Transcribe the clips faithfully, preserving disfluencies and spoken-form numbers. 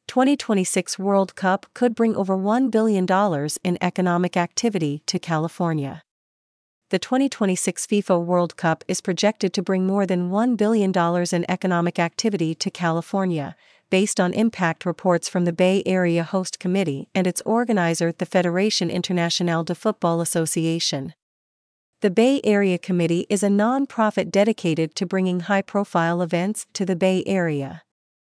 twenty twenty-six World Cup could bring over one billion dollars in economic activity to California. The twenty twenty-six FIFA World Cup is projected to bring more than one billion dollars in economic activity to California, based on impact reports from the Bay Area Host Committee and its organizer, the Fédération Internationale de Football Association. The Bay Area Committee is a non-profit dedicated to bringing high-profile events to the Bay Area.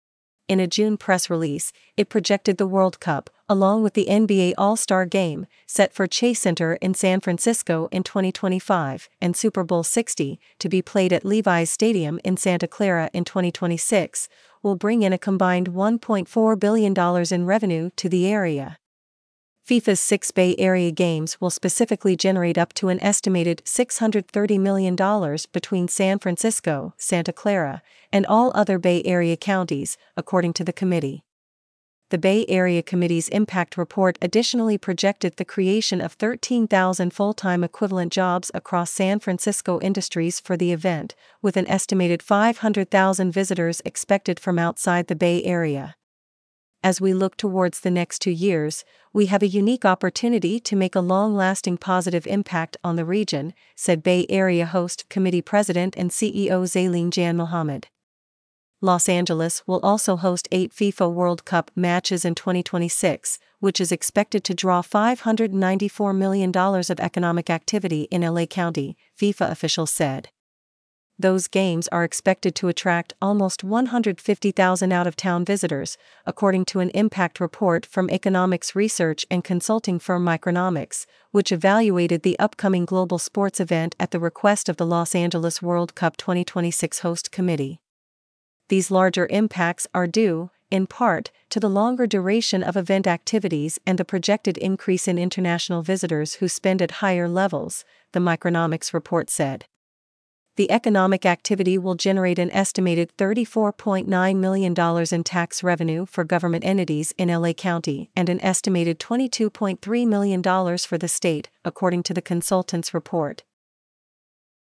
In a June press release, it projected the World Cup, along with the N B A All-Star Game, set for Chase Center in San Francisco in twenty twenty-five, and Super Bowl sixty, to be played at Levi's Stadium in Santa Clara in twenty twenty-six, will bring in a combined one point four billion dollars in revenue to the area. FIFA's six Bay Area games will specifically generate up to an estimated six hundred thirty million dollars between San Francisco, Santa Clara, and all other Bay Area counties, according to the committee. The Bay Area Committee's impact report additionally projected the creation of thirteen thousand full-time equivalent jobs across San Francisco industries for the event, with an estimated five hundred thousand visitors expected from outside the Bay Area. As we look towards the next two years, we have a unique opportunity to make a long-lasting positive impact on the region, said Bay Area Host Committee President and C E O Zaileen Jan Mohammed. Los Angeles will also host eight FIFA World Cup matches in twenty twenty-six, which is expected to draw five hundred ninety-four million dollars of economic activity in L A County, FIFA officials said. Those games are expected to attract almost one hundred fifty thousand out-of-town visitors, according to an impact report from economics research and consulting firm Micronomics, which evaluated the upcoming global sports event at the request of the Los Angeles World Cup twenty twenty-six host committee. These larger impacts are due, in part, to the longer duration of event activities and the projected increase in international visitors who spend at higher levels, the Micronomics report said. The economic activity will generate an estimated thirty-four point nine million dollars in tax revenue for government entities in L A County and an estimated twenty-two point three million dollars for the state, according to the consultant's report.